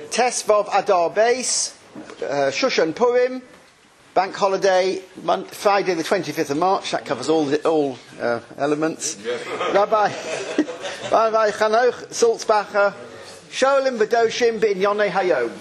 Tesvav Adar Beis, Shushan Purim, Bank Holiday, Friday the 25th of March. That covers all elements. Rabbi Chanoch Sulzbacher, Sholim V'Doshim B'inyonei Hayom.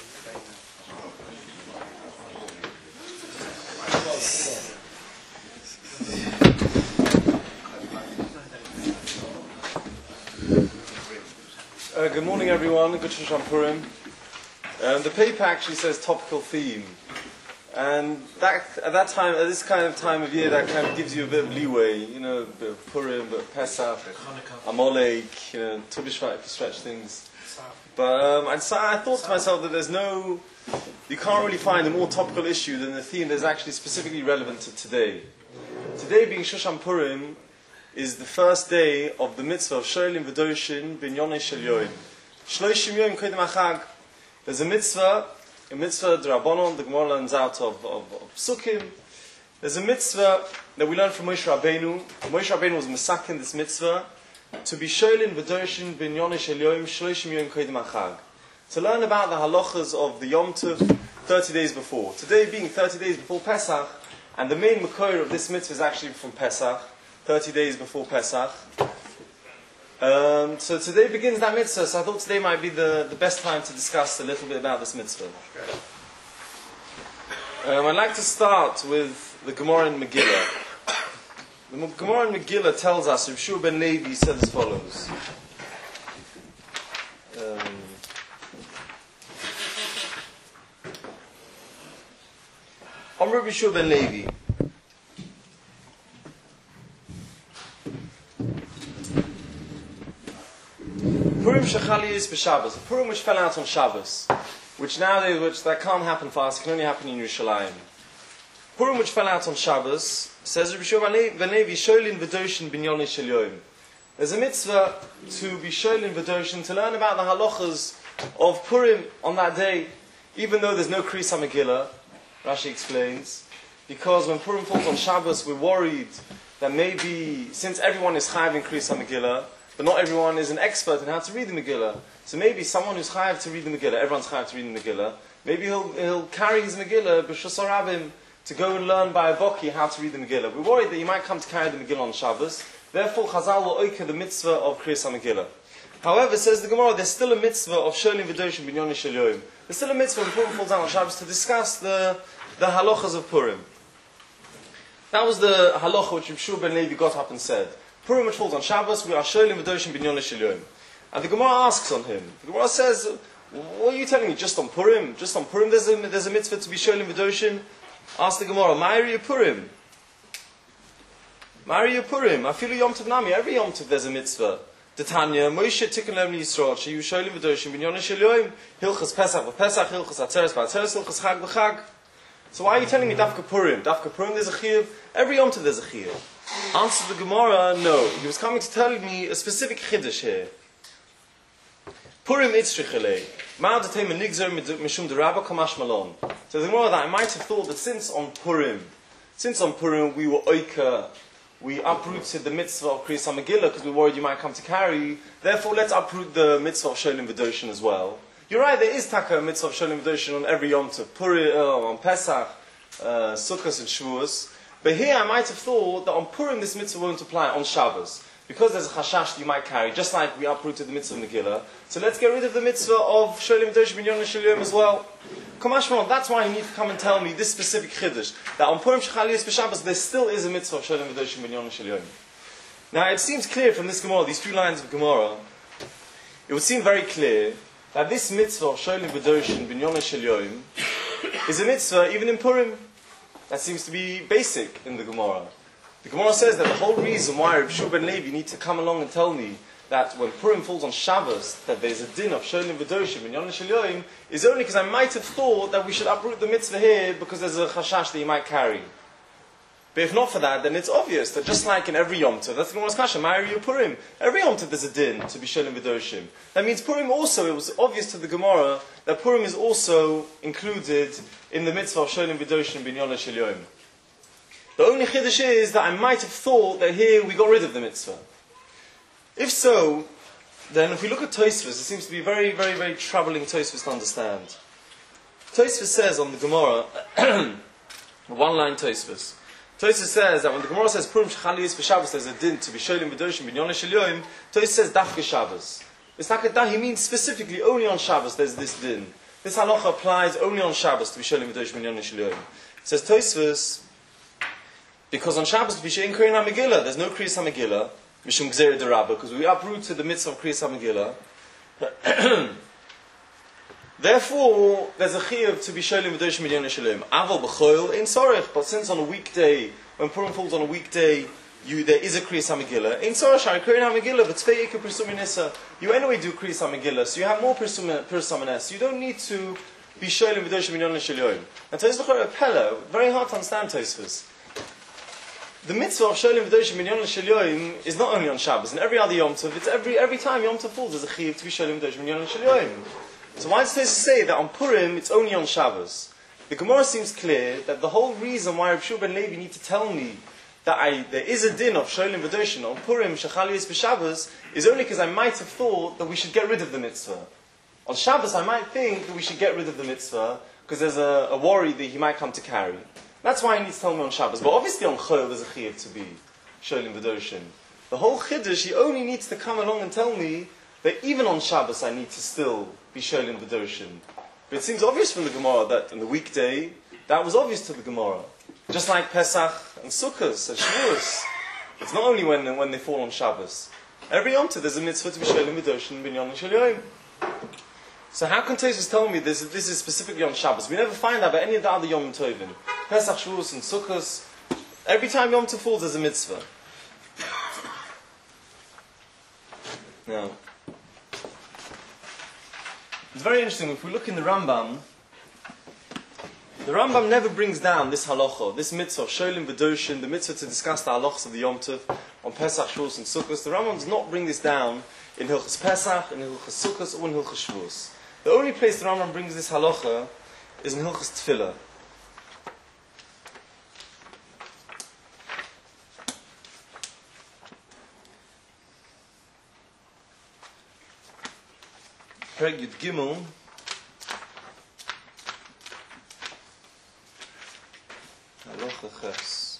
Good morning, everyone. Good Shushan Purim. The paper actually says topical theme, and at this kind of time of year, that kind of gives you a bit of leeway. You know, a bit of Purim, a bit of Pesach, Amalek, Tu B'Shvat, if you stretch things. But I thought to myself that you can't really find a more topical issue than the theme that's actually specifically relevant to today. Today, being Shushan Purim, is the first day of the mitzvah of Sholim V'Doshin B'inyonei Shel Yoim. Shloshim Yom Kodem HaChag. There's a mitzvah D'Rabbanon, the Gemara learns out of Psukim. There's a mitzvah that we learn from Moshe Rabbeinu. Moshe Rabbeinu was masakin this mitzvah to be Sholim V'Doshin B'inyonei Shel Yoim Shloshim Yom Kodem HaChag. To learn about the halachas of the Yom Tov 30 days before. Today being 30 days before Pesach, and the main makor of this mitzvah is actually from Pesach. 30 days before Pesach. So today begins that mitzvah, so I thought today might be the best time to discuss a little bit about this mitzvah. I'd like to start with the Gemara in Megillah. The Gemara in Megillah tells us, Reb Shua ben Levi said as follows. Reb Shua ben Levi, Purim Shechaliyis b'Shabbos, Purim which fell out on Shabbos, which nowadays that can't happen fast, it can only happen in Yerushalayim. Purim which fell out on Shabbos, says Reb Shua ben Levi, Sholin V'Doshin B'inyonei Shel Yoim. There's a mitzvah to be Sholin V'Doshin, to learn about the halachas of Purim on that day, even though there's no Kriyas HaMegillah, Rashi explains, because when Purim falls on Shabbos, we're worried that maybe, since everyone is chayav in Kriyas HaMegillah, but not everyone is an expert in how to read the Megillah. So maybe someone who's chayav to read the Megillah, everyone's chayav to read the Megillah, maybe he'll carry his Megillah, b'shus harabim, to go and learn by a boki how to read the Megillah. We're worried that you might come to carry the Megillah on Shabbos, therefore Chazal will oika the mitzvah of Kriyas HaMegillah. However, says the Gemara, there's still a mitzvah of Sholim V'Doshin B'inyonei Shel Yoim. There's still a mitzvah when Purim falls down on Shabbos to discuss the halachas of Purim. That was the halacha which Reb Shua ben Levi got up and said. Purim which falls on Shabbos, we are Sholim V'Doshin B'inyonei Shel Yoim. And the Gemara asks on him. The Gemara says, what are you telling me? Just on Purim? Just on Purim there's a mitzvah to be Sholim V'Doshin? Ask the Gemara, Ma'ari Purim? Ma'ari Purim? Afilu Yom Tov Nami. Every Yom Tov there's a mitzvah. D'Tanya, Moshe Tikkun Lev Yisrael, Sheyu Sholim V'Doshin B'inyonei Shel Yoim, Hilchas Pesach V'Pesach, Hilchas Atzeres V'Atzeres, Hilchas Chag V'Chag. So why are you telling me Dafka Purim? Dafka Purim there's a chiyuv. Every Yom Tov there's a chiyuv. Answer the Gemara, no. He was coming to tell me a specific chiddush here. Purim itzrichelei. Ma'adatei menigzer mishum derabba kamash malon. So the Gemara that I might have thought that since on Purim we were oika, we uprooted the mitzvah of Kriyas HaMegillah because we were worried you might come to carry. Therefore, let's uproot the mitzvah of Sholim V'Doshin as well. You're right, there is taka mitzvah of Sholim V'Doshin on every Yom Tov, Purim, on Pesach, Sukkot and Shavuos. But here I might have thought that on Purim this mitzvah won't apply on Shabbos. Because there's a chashash that you might carry, just like we uprooted the mitzvah of Megillah. So let's get rid of the mitzvah of Sholim V'Doshin B'inyonei Shel Yoim as well. Kamashmaron, that's why you need to come and tell me this specific chiddush. That on Purim Shechaliyis b'Shabbos there still is a mitzvah of Sholim V'Doshin B'inyonei Shel Yoim. Now it seems clear from this Gemara, these few lines of Gemara, it would seem very clear that this mitzvah of Sholim V'Doshin B'inyonei Shel Yoim is a mitzvah even in Purim. That seems to be basic in the Gemara. The Gemara says that the whole reason why Reb Shua ben Levi need to come along and tell me that when Purim falls on Shabbos, that there's a din of Sholim V'Doshin B'inyonei Shel Yoim, is only because I might have thought that we should uproot the mitzvah here because there's a chashash that you might carry. But if not for that, then it's obvious that just like in every Yom Tov, that's the Gemara's kasha, Ma'ari Purim. Every Yom Tov there's a din to be Sholim V'Doshin. That means Purim also, it was obvious to the Gemara that Purim is also included in the mitzvah of Sholim V'Doshin B'inyonei Shel Yoim. The only chiddush is that I might have thought that here we got rid of the mitzvah. If so, then if we look at Tosfos, it seems to be very, very, very troubling Tosfos to understand. Tosfos says on the Gemara, one-line Tosfos. Tosfos says that when the Gemara says Purim Shechaliyis v'Shabbos, there's a din to be sholim v'doshim b'Yonah Shel Yom. Tosfos says Dafka Shabbos. It's like a he means specifically only on Shabbos there's this din. This halacha applies only on Shabbos to be sholim v'doshim b'Yonah Shel Yom. It says Tosfos, because on Shabbos to be shein Kohen HaMegillah, there's no Kriyas HaMegillah, Mishum Gzera D'Rabba, because we uprooted the mitzvah of Kriyas HaMegillah. Therefore, there's a chiyuv to be sholim v'doshim b'Yonah Shel Yom. Aval b'choil in sorech, but since on a weekday, when Purim falls on a weekday, there is a Kriyas HaMegillah. In sorech, shari Kohen HaMegillah, v'tzvei ikar Pirsum Nisa. You anyway do Kriyas HaMegillah, so you have more Pirsum Nisa. You don't need to be sholim v'doshim b'Yonah Shel Yom. And Tosfos L'chorah Pella, very hard to understand Tosfos. The mitzvah of sholim v'doshim b'Yonah Shel Yom is not only on Shabbos, and every other Yom Tov, it's every time Yom Tov falls, there's a chiyuv to be sholim v'doshim b'Yonah Shel Yom. So why does Tosfos say that on Purim it's only on Shabbos? The Gemara seems clear that the whole reason why Rav Shua ben Levi need to tell me that there is a din of sholim v'doshim on Purim Shechaliyis b'Shabbos is only because I might have thought that we should get rid of the mitzvah. On Shabbos I might think that we should get rid of the mitzvah because there's a worry that he might come to carry. That's why he needs to tell me on Shabbos. But obviously on Chol there's a chiyuv to be sholim v'doshim. The whole chiddush, he only needs to come along and tell me that even on Shabbos I need to still be sholim v'doshim. But it seems obvious from the Gemara that on the weekday, that was obvious to the Gemara. Just like Pesach and Sukkot and Shavuos. It's not only when they fall on Shabbos. Every Yom Tov there's a mitzvah to be sholim v'doshim b'Yonah Shel Yom. So how can Tosfos tell me this is specifically on Shabbos? We never find that about any of the other Yom Tovim. Pesach, Shavuos and Sukkot. Every time Yom Tov falls there's a mitzvah. Now, it's very interesting, if we look in the Rambam never brings down this halacha, this mitzvah of sholim v'doshim, the mitzvah to discuss the halachas of the Yom Tov on Pesach, Shavuos and Sukkot. The Rambam does not bring this down in Hilchos Pesach, in Hilchos Sukkot, or in Hilchos Shavuos. The only place the Rambam brings this halacha is in Hilchos Tefillah. Perek Yud Gimel, Halacha Ches.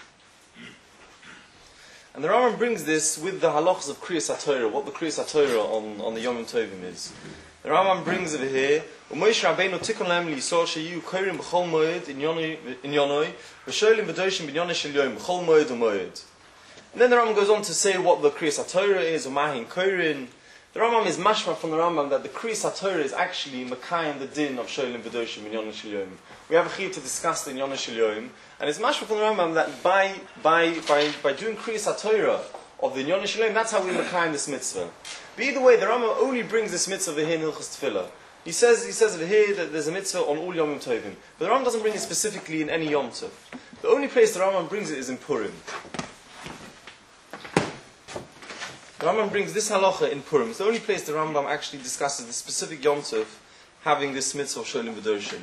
And the Rambam brings this with the halachas of Kriyas HaTorah, what the Kriyas HaTorah on the Yom Tovim is. The Rambam brings over here, Moshe Rabbeinu tikon lahem liyisol sheyu korim b'chol moed in Yonoi, v'sholim v'doshim b'Yonah Shel Yom b'chol moed u'moed. And then the Rambam goes on to say what the Kriyas HaTorah is, u'mahin korin. The Rambam is mashma from the Rambam that the Kriyas HaTorah is actually Makayim the din of sholim v'doshim in Yonah Shel Yom. We have a chiyuv to discuss in Yonah Shel Yom, and it's mashma from the Rambam that by doing Kriyas HaTorah of the Yonah Shel Yom, that's how we Makayim this mitzvah. But either way, the Rambam only brings this mitzvah over here in Hilchos Tefillah. He says over here that there's a mitzvah on all Yom Tovim, but the Rambam doesn't bring it specifically in any Yom Tov. The only place the Rambam brings it is in Purim. The Rambam brings this halacha in Purim. It's the only place the Rambam actually discusses the specific Yom Tov having this mitzvah of sholim v'doshim.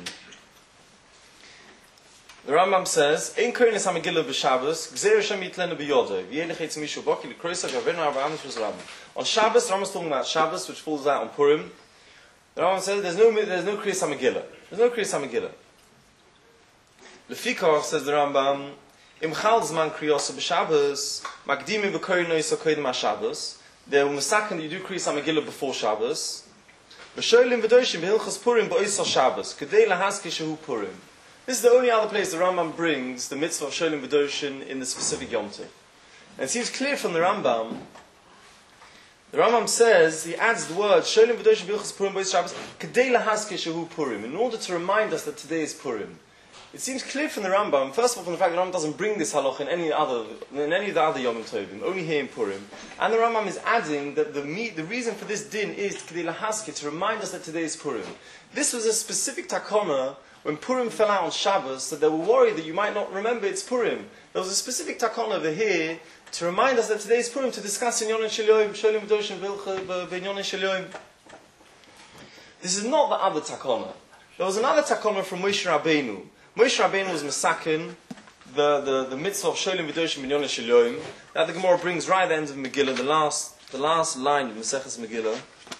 The Rambam says, "Ein koines hamegillah b'Shabbos, gzeir Hashem yitlenu b'yodei, v'yelech etz mishu boki l'kroisa gavenu arba amos v'zrabim." On Shabbos, the Rambam is talking about Shabbos, which falls out on Purim. The Rambam says, "There's no kriyas hamegillah. There's no kriyas hamegillah." Lefikach, says the Rambam, Im chal zman kriyasa b'Shabbos, makdimi v'koyin noisa koydem ha'Shabbos. There will mesaken that you do kriyas hamegillah before Shabbos. V'sholim v'doshim v'hilchos Purim b'oisa Shabbos, k'dei lahaske shehu Purim. This is the only other place the Rambam brings the mitzvah of sholim v'doshim in the specific Yom Tov. And it seems clear from the Rambam. The Rambam says, he adds the word sholim v'doshim v'hilchos Purim b'oisa Shabbos, k'dei lahaske shehu Purim, in order to remind us that today is Purim. It seems clear from the Rambam, first of all from the fact that the Rambam doesn't bring this halach in any of the other Yom Tovim, only here in Purim. And the Rambam is adding that the reason for this din is to remind us that today is Purim. This was a specific takona when Purim fell out on Shabbos, that they were worried that you might not remember it's Purim. There was a specific takona over here to remind us that today is Purim, to discuss in Yonah Shel Yom, Sholim V'doshim V'Yonah Shel Yom. This is not the other takona. There was another takona from Moshe Rabbeinu. Moshe Rabbeinu was Mesaken, the mitzvah of Sholim V'doshim B'Yonah Shel Yom, that the Gemara brings right at the end of Megillah, the last the last line of Maseches Megillah.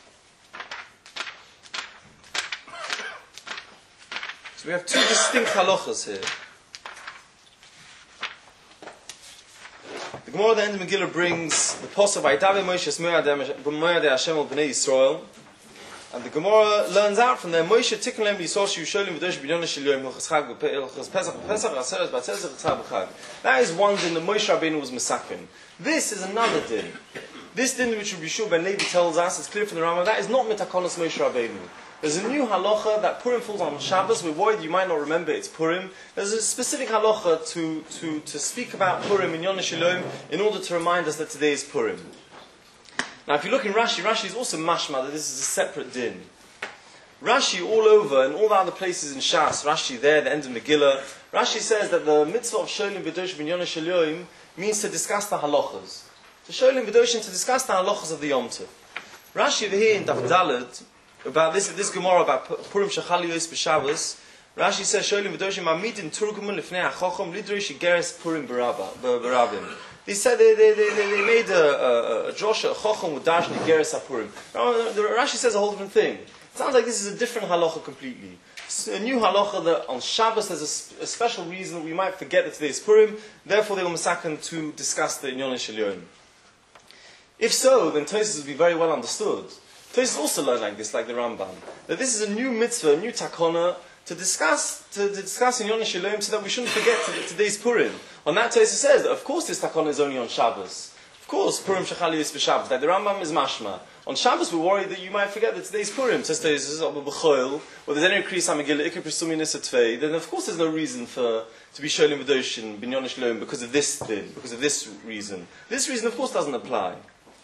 So we have two distinct halachas here. The Gemara at the end of Megillah brings the pasuk Vaydaber Moshe es Moed Hashem al Bnei Yisrael, and the Gemara learns out from there Moshe tikkun lehem Yisrael shehu sholim v'dosh b'nyon shel yom hilchos chag hilchos pesach aseres b'atzeres hilchos chag. That is one din that Moshe Rabbeinu was masakin. This is another din. This din which Rabbi Yeshua ben Levi tells us, it's clear from the Rambam, that is not mitakonos Moshe Rabbeinu. There's a new halacha that Purim falls on Shabbos. We're worried you might not remember it's Purim. There's a specific halacha to speak about Purim in Yom Shalom in order to remind us that today is Purim. Now if you look in Rashi, Rashi is also mashma that this is a separate din. Rashi all over, and all the other places in Shas, Rashi there, the end of Megillah, Rashi says that the mitzvah of Sholim V'dosh Ben Yom Shalom means to discuss the halachas. To Sholim V'dosh, to discuss the halachas of the Yom Tov. Rashi over here in Daf Daled, about this Gemara about Purim Shechal Yos B'Shabbos, Rashi says Sholim V'doshim Amidin Turgumun Lifnei HaChochom Lidrosh Geres Purim Barabim. They said they made a drosha, a Chochom with Dashni Geres HaPurim. Rashi says a whole different thing. It sounds like this is a different halacha completely. It's a new halacha that on Shabbos there's a special reason that we might forget that today is Purim, therefore they were masaken to discuss the Inyon Shel Yom. If so, then Tosfos would be very well understood. Tosfos also learned like this, like the Rambam, that this is a new mitzvah, a new takona, to discuss in Yom Shalom so that we shouldn't forget today's Purim. On that Tosfos says that of course this takona is only on Shabbos. Of course, Purim Shechal Yos B'Shabbos, like the Rambam is mashma. On Shabbos we're worried that you might forget that today's Purim. Says Tosfos, or there's any Kriyas HaMegillah, Ikar Presumi Nisa Tvei, then of course there's no reason to be Sholim V'doshin, Ben Yom Shalom, because of this thing, because of this reason. This reason of course doesn't apply.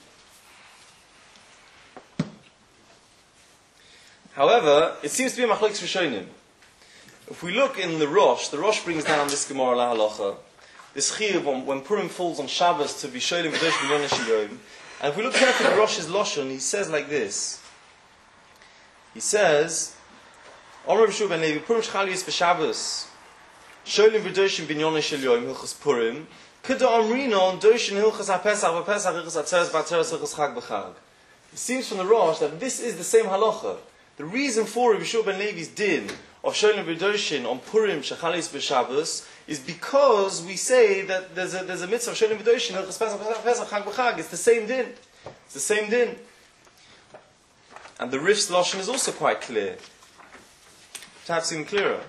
However, it seems to be a machlokes rishonim. If we look in the Rosh brings down this Gemara la halacha, this chiyuv when Purim falls on Shabbos to be sholim v'dosh ben Yom Shalom. And if we look carefully at Rosh's lashon, he says like this. He says, "Amar Rabbi Yeshua ben Levi, Purim shechal yis b'Shabbos, sholim v'doshim ben Yom Shalom hilchos Purim, k'da amrinon doshin hilchos haPesach v'Pesach hilchos hatzeres v'hatzeres hilchos chag b'chag." It seems from the Rosh that this is the same halacha. The reason for Rabbi Yeshua ben Levi's din of Sholim V'doshin on Purim Shechal Yos B'Shabbos is because we say that there's a mitzvah of Sholim V'doshin Hilchos Pesach Chag B'Chag. It's the same din. It's the same din. And the Rif's lashon is also quite clear. Perhaps even clearer.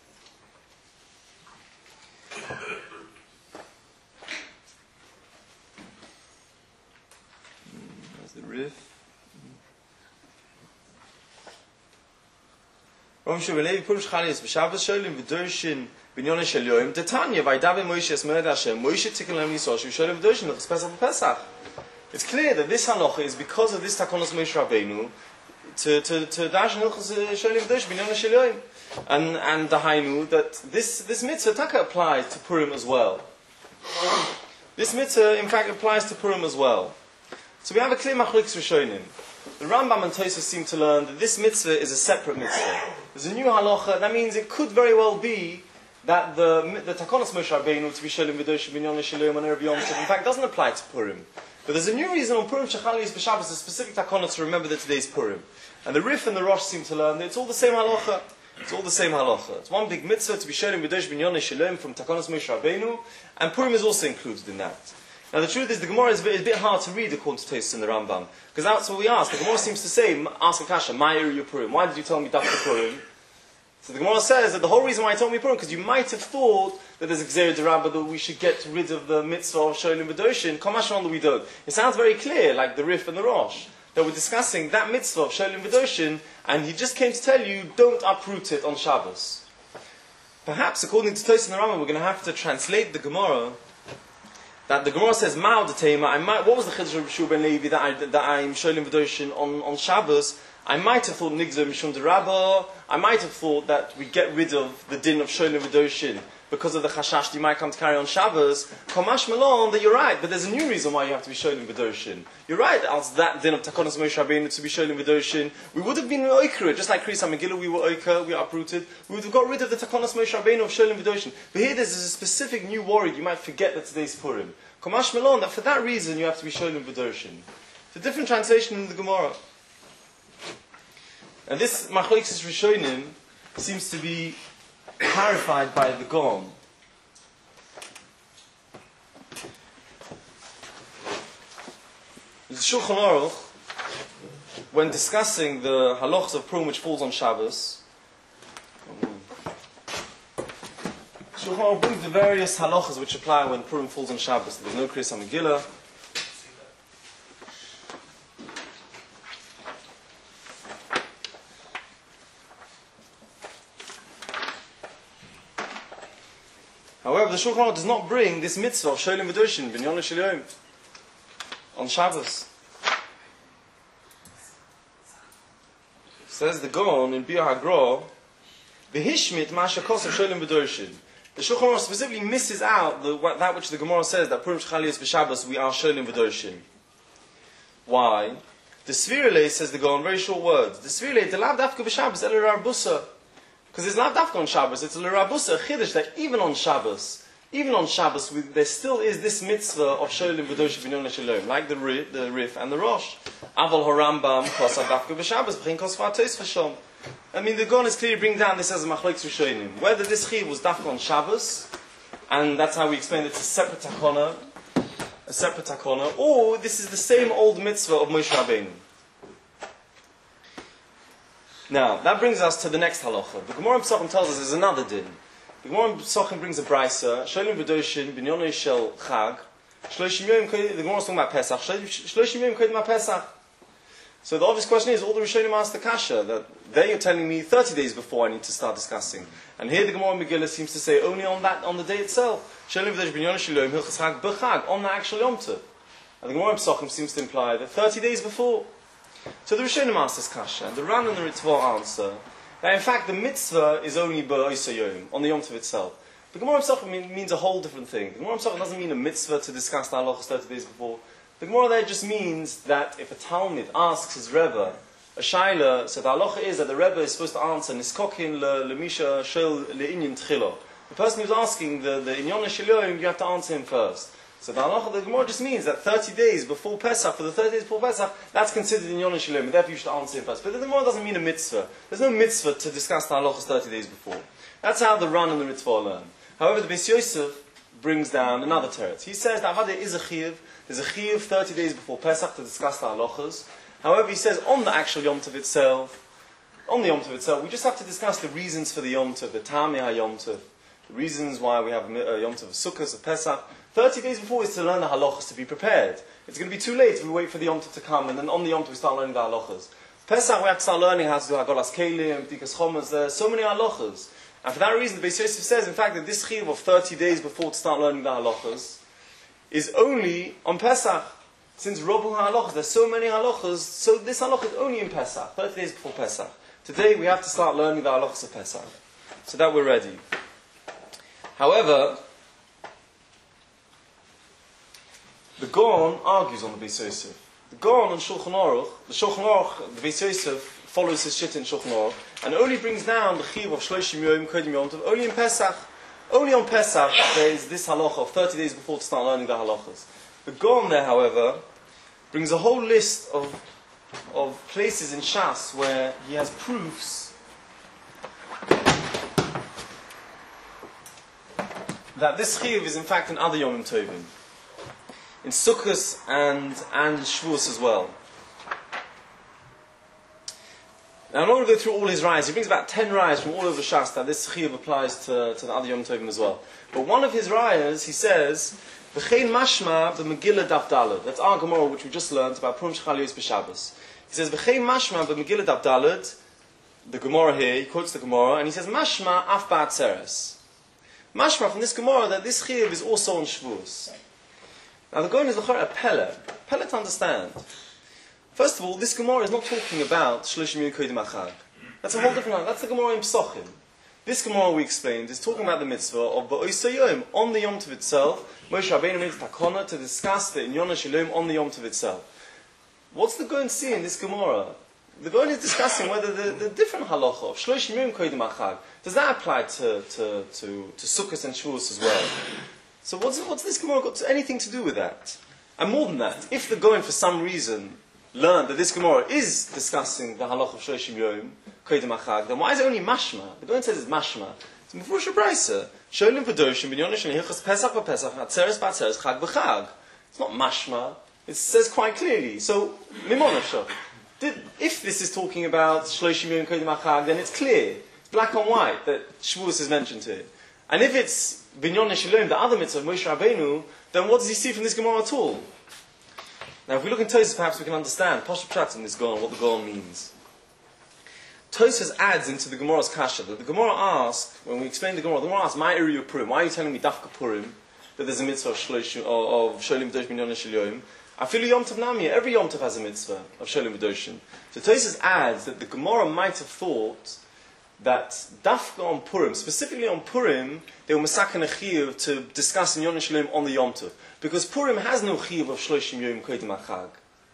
There's the Rif. Rom Shuvelevi Purim Shechal Yos B'Shabbos Sholim V'doshin Ben Yom Shel Yom Detanya Vaydaber Moshe es Moed Hashem Moshe tikkun lehem Yisrael shehu Sholim V'doshin Hilchos Pesach v'Pesach. It's clear that this halacha is because of this takonos Moshe Rabbeinu to dash Hilchos Sholim V'doshin Ben Yom Shel Yom, and the hainu that this mitzvah taka applies to Purim as well. This mitzvah in fact applies to Purim as well. So we have a clear machlokes rishonim. The Rambam and Tosfos seem to learn that this mitzvah is a separate mitzvah. There's a new halacha. That means it could very well be that the takonos Moshe Rabbeinu to be sholim v'doshim ben Yom Shalom on Erev Yom Tov in fact doesn't apply to Purim. But there's a new reason on Purim Shechal Yos B'Shabbos, a specific takonos to remember that today's Purim. And the Rif and the Rosh seem to learn that it's all the same halacha. It's all the same halacha. It's one big mitzvah to be sholim v'doshim ben Yom Shalom from takonos Moshe Rabbeinu, and Purim is also included in that. Now the truth is the Gemara is a bit hard to read according to Tosfos in the Rambam, because that's what we ask. The Gemara seems to say, ask a kasha, Ma'ir your Purim. Why did you tell me Dafka Purim? So the Gemara says that the whole reason why I told me Purim, because you might have thought that there's a Gzera D'Rabba that we should get rid of the mitzvah of Sholim V'doshin, Kamashon that we don't. It sounds very clear, like the Rif and the Rosh, that we're discussing that mitzvah of Sholim V'doshin, and he just came to tell you, don't uproot it on Shabbos. Perhaps, according to Tosfos in the Rambam, we're going to have to translate the Gemara that the Gemara says, Ma'od Tema, what was the Chiddush of Yeshua ben Levi that I'm Sholim V'doshin on Shabbos? I might have thought Nigzer Mishum D'Rabba. I might have thought that we get rid of the din of Sholim V'doshin because of the chashash you might come to carry on Shabbos. Komash Malon, that you're right, but there's a new reason why you have to be Sholim V'doshin. You're right, as that din of Takonos Moshe Rabbeinu to be Sholim V'doshin, we would have been oikra, just like Kriyas HaMegillah, we were oikra, we were uprooted. We would have got rid of the Takonos Moshe Rabbeinu of Sholim V'doshin. But here there's a specific new worry, you might forget that today's Purim. Komash Malon, that for that reason you have to be Sholim V'doshin. It's a different translation in the Gemara. And this Machlokes Rishonim seems to be clarified by the Gaon. The Shulchan Aruch, when discussing the halachas of Purim which falls on Shabbos, Shulchan Aruch brings the various halachas which apply when Purim falls on Shabbos. There's no Kriyas HaMegillah. However, the Shulchan Aruch does not bring this mitzvah of Sholim V'Doshin, Binyan Shel Yom, on Shabbos. Says the Gaon in Biur HaGra, V'hishmit ma'ashakos of Sholim V'Doshin. The Shulchan Aruch specifically misses out that which the Gemara says, that Purim Shechaliyos B'Shabbos, we are Sholim V'Doshin. Why? The Svirele, says the Gaon, very short words. The Svirele, the Lav Dafka B'Shabbos, El Rabusa. Because it's not dafka on Shabbos, it's a l'rabusa, a chiddush, that even on Shabbos, there still is this mitzvah of sholim v'dosh binyon shalom, like the Rif and the Rosh. Aval harambam kosav dafka b'Shabbos, b'chin kosvar tois v'shom. I mean, the Gaon is clearly bringing down this as a machlokes rishonim. Whether this chiv was dafka on Shabbos, and that's how we explain it's a separate takona, or this is the same old mitzvah of Moshe Rabbeinu. Now, that brings us to the next halacha. The Gemara in Pesachim tells us there's another din. The Gemara in Pesachim brings a brisa, Sholim V'Doshin, Binyan Shel Chag, Shloshim Yom, the Gemara is talking about Pesach, Shloshim Yom Kodim HaPesach. So the obvious question is, all the Rishonim ask the kasha, that they are telling me 30 days before I need to start discussing. And here the Gemara in Megillah seems to say only on the day itself. Sholim V'Doshin, Binyan Shel Yom, Hilchas Chag, B'Chag, on the actual Yom Tov. And the Gemara in Pesachim seems to imply that 30 days before. So the Rishonim ask this kasha, and the Ran and the Ritva answer that in fact the mitzvah is only b'Oisa Yom, on the Yom Tov itself. The Gemara Pesachim means a whole different thing. The Gemara Pesachim doesn't mean a mitzvah to discuss the halachas 30 days before. The Gemara there just means that if a Talmid asks his Rebbe a shaila, so the halacha is that the Rebbe is supposed to answer niskokin lemisha shel le'inyan tchilo. The person who's asking the inyan shel yom, you have to answer him first. So the halacha, the Gemara just means that 30 days before Pesach, for the 30 days before Pesach, that's considered in Yonah Shalom, and therefore you should answer him first. But the Gemara doesn't mean a mitzvah. There's no mitzvah to discuss the halachas 30 days before. That's how the Ran and the Ritva learn. However, the Beis Yosef brings down another teretz. He says that there is a chiyuv, there's a chiyuv 30 days before Pesach to discuss the halachas. However, he says on the actual Yom Tov itself, we just have to discuss the reasons for the Yom Tov, the Tamei Yom Tov, the reasons why we have a Yom Tov of Sukkot, of Pesach. 30 days before is to learn the halachas, to be prepared. It's going to be too late if we wait for the Yom Tov to come, and then on the Yom Tov we start learning the halachas. Pesach we have to start learning how to do Hagolas Kelim, B'dikas Chomas, there are so many halachas. And for that reason, the Beis Yosef says, in fact, that this chiyuv of 30 days before to start learning the halachas is only on Pesach. Since Rabu halachas, there's so many halachas, so this halacha is only in Pesach, 30 days before Pesach. Today we have to start learning the halachas of Pesach, so that we're ready. However, the Gaon argues on the Beis Yosef. The Gaon on Shulchan Aruch, the Beis Yosef follows his shit in Shulchan Aruch, and only brings down the chiyuv of Shloshim Yom, Kodim Yom Tov, only in Pesach. Only on Pesach there is this halacha of 30 days before to start learning the halachas. The Gaon there, however, brings a whole list of places in Shas where he has proofs that this chiyuv is in fact in other Yom Tovim, in Sukkos and Shavuos as well. Now I'm not going to go through all his rayas. He brings about 10 rayas from all over Shas that this chiyuv applies to the other Yom Tovim as well. But one of his rayas, he says, V'chein mashma b'Megillah daf daled. That's our Gemara which we just learned about Purim Shechaliyos b'Shabbos. He says, V'chein mashma b'Megillah daf daled. The Gemara here, he quotes the Gemara, and he says, Mashma af ba'atzeres. Mashma from this Gemara that this chiyuv is also on Shavuos. Now the Gaon is a pele to understand. First of all, this Gemara is not talking about Shloshim Yom Kodim HaChag. That's a whole different line. That's the Gemara in Pesachim. This Gemara we explained is talking about the mitzvah of B'Oisa Yom, on the Yom Tov itself. Moshe Rabbeinu made takona to discuss the Inyan Shalom on the Yom Tov itself. What's the Gaon see in this Gemara? The Gaon is discussing whether the different halacha of Shloshim Yom Kodim HaChag, does that apply to Sukkot and Shavuos as well? So what's this Gemara got anything to do with that? And more than that, if the Goin for some reason learned that this Gemara is discussing the halach of Shloshim Yom, Kodim HaChag, then why is it only mashma? The Goin says it's mashma. It's Mefurish Braisa. Sholim v'doshim b'nyonesh hilchos Pesach v'Pesach, Atzeres b'Atzeres, Chag v'Chag. It's not mashma. It says quite clearly. So, Mimonasha. If this is talking about Shloshim Yom Kodim HaChag, then it's clear, black on white, that Shavuos is mentioned here. And if it's Binyon Shalom, the other mitzvah of Moshe Rabbeinu, then what does he see from this Gemara at all? Now, if we look in Tosfos, perhaps we can understand Pashup Pshat in this Gaon, what the Gaon means. Tosfos adds into the Gemara's kasha that the Gemara asks, when we explain the Gemara asks, "My area of Purim, why are you telling me Dafka Purim that there's a mitzvah of Sholim V'dosh Binyon Shalom? I feel Yom Tov Nami, every Yom Tov has a mitzvah of Sholim V'doshim." So Tosfos adds that the Gemara might have thought that Dafka on Purim, specifically on Purim, they were masakin a chiyuv to discuss in Yon Shalom on the Yom Tov. Because Purim has no chiyuv of Shloshim Yom Kodim HaChag.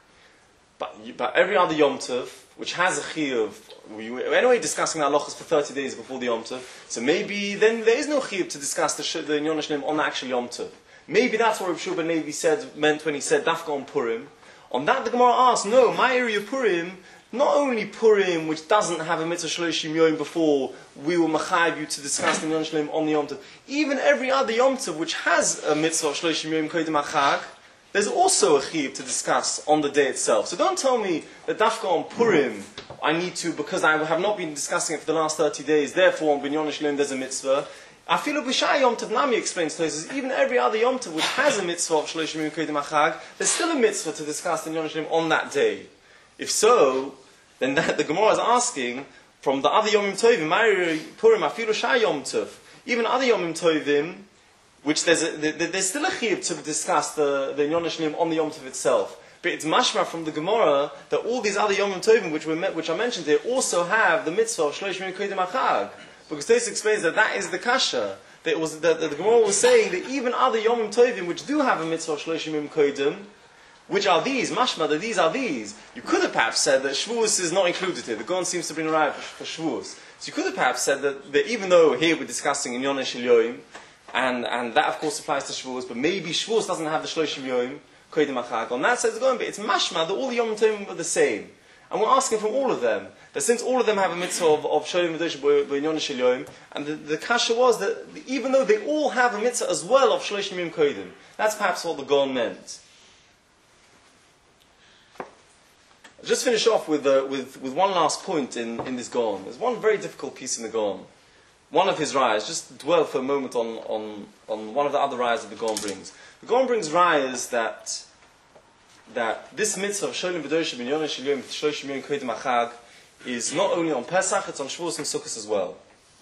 But every other Yom Tov, which has a chiyuv, we're anyway discussing our halachos for 30 days before the Yom Tov, so maybe then there is no chiyuv to discuss the Yon Shalom on the actual Yom Tov. Maybe that's what Rav Shua ben Levi meant when he said Dafka on Purim. On that the Gemara asks, no, my area of Purim, not only Purim, which doesn't have a mitzvah Shloshim Yom before, we will machayev you to discuss the Yom Shalom on the Yom Tov. Even every other Yom Tov which has a mitzvah of Shloshim Yom Kodim HaChag, there's also a chiyuv to discuss on the day itself. So don't tell me that Dafka on Purim, I need to, because I have not been discussing it for the last 30 days, therefore on Binyon Shalom there's a mitzvah. Afilu b'shai Yom Tov Nami explains to us, even every other Yom Tov which has a mitzvah of Shloshim Yom Kodim HaChag, there's still a mitzvah to discuss the Yom Shalom on that day. If so, then the Gemara is asking, from the other Yomim Tovim, Ma'ir Purim, Afilu Shai Yom Tov, even other Yomim Tovim, which there's still a chiyuv to discuss the Yom Shalom on the Yom Tov itself. But it's mashma from the Gemara that all these other Yomim Tovim which are mentioned here also have the mitzvah of Shloshim Yom Kodim HaChag. Because this explains that is the kasha. That the Gemara was saying that even other Yomim Tovim which do have a mitzvah of Shloshim Yom Kodim, which are these, mashma, that these are these. You could have perhaps said that Shavuos is not included here. The Gaon seems to bring a raya for Shavuos. So you could have perhaps said that even though here we're discussing in Yon Shel Yom, and that of course applies to Shavuos, but maybe Shavuos doesn't have the Shloshim Yom, Kodim HaChag. On that says the Gaon, but it's mashma that all the Yom Tovim are the same. And we're asking from all of them, that since all of them have a mitzvah of Sholim V'doshim Binyon Shel Yom, and the kasha was that even though they all have a mitzvah as well of Shloshim Yom Kodim, that's perhaps what the Gaon meant. I'll just finish off with one last point in this Gaon. There's one very difficult piece in the Gaon. One of his rayas, just dwell for a moment on one of the other rayas that the Gaon brings. The Gaon brings rayas that this mitzvah of Sholim V'doshim Binyon Shel Yom Shloshim Yom Kodim HaChag is not only on Pesach, it's on Shavuos and Sukkot as well.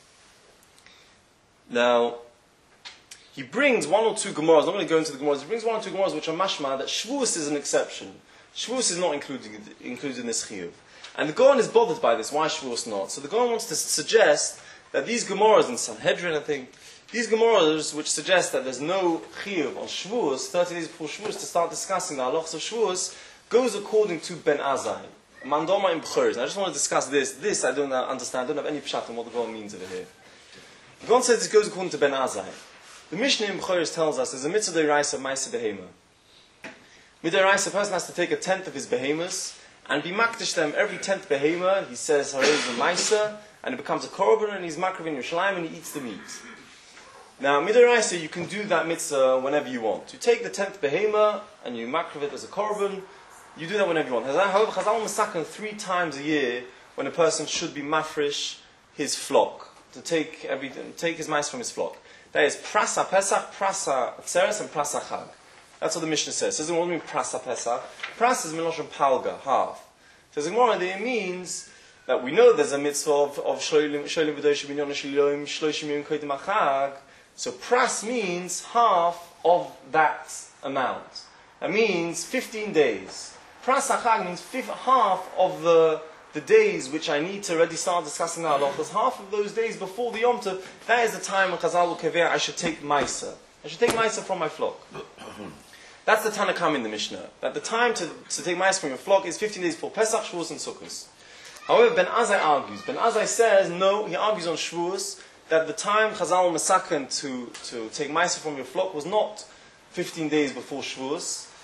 Now, he brings one or two Gemaras, I'm not going to go into the Gemaras, he brings one or two Gemaras which are mashma that Shavuos is an exception. Shavuos is not included in this chiyuv. And the Gaon is bothered by this. Why Shavuos not? So the Gaon wants to suggest that these Gemaras in Sanhedrin, I think, these Gemaras which suggest that there's no chiyuv on Shavuos, 30 days before Shavuos, to start discussing the halachos of Shavuos, goes according to Ben Azai. Mandoma in B'choris. I just want to discuss this. This I don't understand. I don't have any pshat on what the Gaon means over here. The Gaon says this goes according to Ben Azai. The Mishnah in B'choris tells us there's a mitzvah d'oraisa of Ma'aseh Behema. Midoraisa, a person has to take a tenth of his behemoths and be makdish them every 10th behema. He says Harez and Maisa, and it becomes a korban, and he's makrav in Yerushalayim, and he eats the meat. Now, midoraisa, you can do that mitzvah whenever you want. You take the 10th behema and you makrav it as a korban. You do that whenever you want. However, Chazal masakan 3 times a year when a person should be mafresh his flock to take his mice from his flock. That is prasa pesach, prasa atzeres, and prasa chag. That's what the Mishnah says. It doesn't want to mean prasa pesach. Prasa is miloshon palga, half. So the Gemara there means that we know there's a mitzvah of sholim v'doshim binyon shel yom shloshim yom kodim hachag. So pras means half of that amount. That means 15 days. Pras hachag means half of the days which I need to already start discussing the halachos. Half of those days before the Yom Tov, that is the time when Chazal will kaveh I should take Maisa. I should take Maisa from my flock. That's the Tanakam in the Mishnah. That the time to take Maisa from your flock is 15 days before Pesach, Shavuos, and Sukkot. However, Ben Azai argues. Ben Azai says, no, he argues on Shavuos, that the time Chazal Masakan to take Maisa from your flock was not 15 days before Shavuos.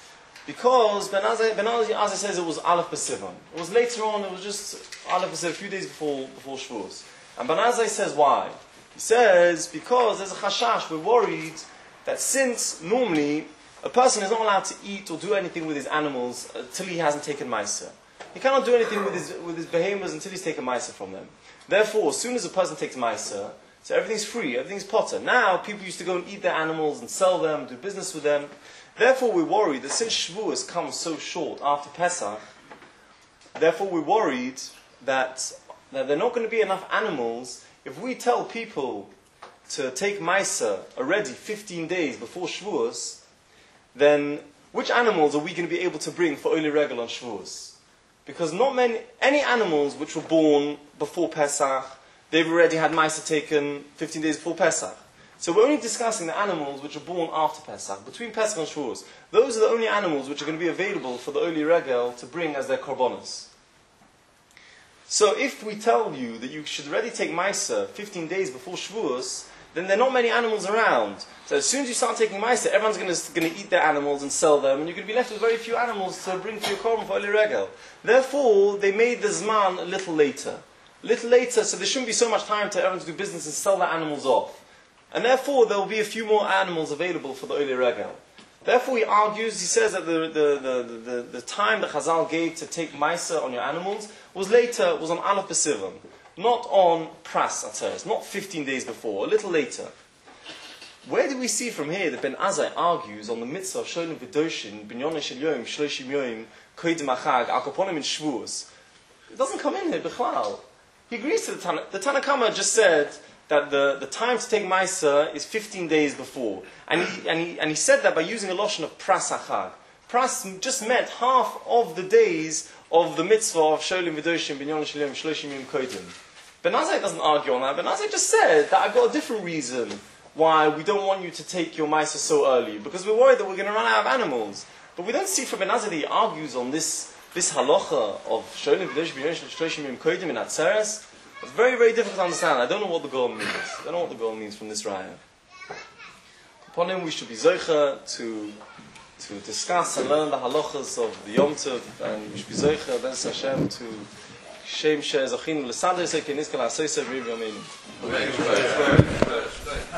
Because Ben Azai says it was Aleph B'Sivan. It was later on, it was just Aleph B'Sivan, a few days before Shavuos. And Ben Azai says why? He says, because there's a chashash, we're worried that since normally a person is not allowed to eat or do anything with his animals until he hasn't taken Maisa. He cannot do anything with his behemoths until he's taken Maisa from them. Therefore, as soon as a person takes Maisa, so everything's free, everything's potter. Now, people used to go and eat their animals and sell them, do business with them. Therefore, we're worried that since Shavuos comes so short after Pesach, therefore we're worried that there are not going to be enough animals. If we tell people to take Maisa already 15 days before Shavuos, then which animals are we going to be able to bring for Oli Regel on Shavuos? Because not any animals which were born before Pesach, they've already had Maisa taken 15 days before Pesach. So we're only discussing the animals which are born after Pesach, between Pesach and Shavuos. Those are the only animals which are going to be available for the Oli Regel to bring as their korbanos. So if we tell you that you should already take Maisa 15 days before Shavuos, then there are not many animals around. So as soon as you start taking Maisa, everyone's going to eat their animals and sell them, and you're going to be left with very few animals to bring for your korban for Oli Regel. Therefore, they made the Zman a little later. So there shouldn't be so much time to everyone to do business and sell their animals off. And therefore, there will be a few more animals available for the Oli Regel. Therefore, he argues, he says that the time that Chazal gave to take Maisa on your animals was later, was on Aleph B'Sivan, not on Pras Atzeres, not 15 days before, a little later. Where do we see from here that Ben Azai argues on the mitzvah of Sholim V'Doshin, Binyonei Shel Yom, Shloshim Yom, Kodim HaChag, Al Kaponim in Shavuos? It doesn't come in here, B'chlal. He agrees to the Tana. The Tana Kama just said that the time to take Maisa is 15 days before. And he said that by using a lotion of Pras HaChag. Pras just meant half of the days of the mitzvah of Sholim V'Doshim, Binyonei Shel Yom, Shloshim Yom Kodim. Ben Azai doesn't argue on that. Ben Azai just said that I've got a different reason why we don't want you to take your Maisa so early. Because we're worried that we're going to run out of animals. But we don't see from Ben Azai that he argues on this halacha of Sholim V'Doshim, Binyonei Shloshim Yom Kodim in Atzeres. It's very, very difficult to understand. I don't know what the goal means. I don't know what the goal means from this raya. Upon him, we should be zoicha to discuss and learn the halachas of the Yom Tov, and we should be zoicha, Ben Hashem, to Shem She'ezachinu l'sadeh se'kenizkal ha'soysev riv yameinu.